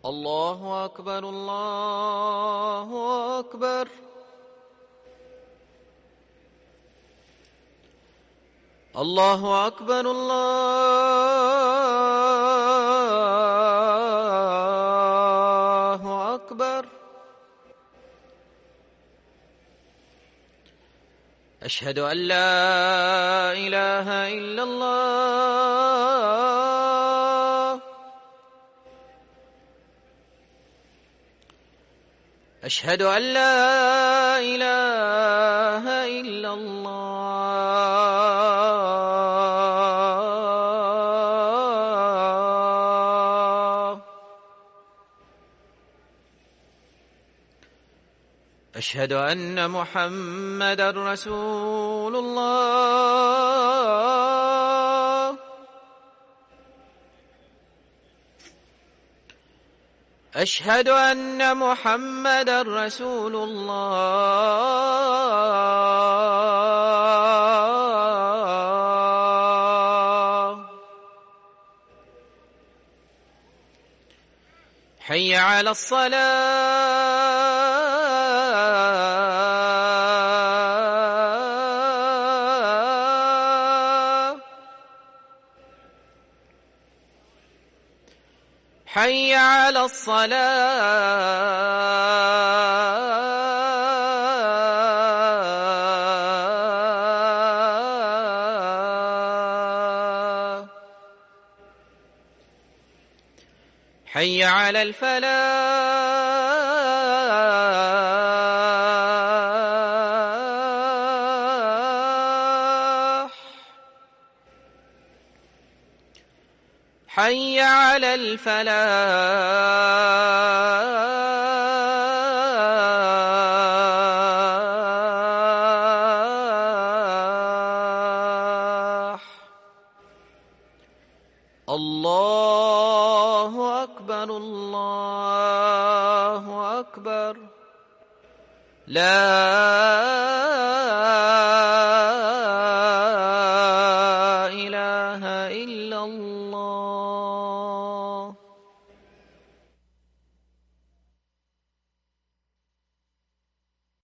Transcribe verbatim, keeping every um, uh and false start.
الله أكبر الله أكبر. الله أكبر الله أكبر. أشهد أن لا إله إلا الله. أشهد أن لا إله إلا الله. أشهد أن محمدًا رسول الله. أشهد أن محمدًا رسول الله. حي على الصلاة. حي على الصلاة. حي على الفلاح. حي على الفلاح. الله أكبر الله أكبر. لا إله إلا الله.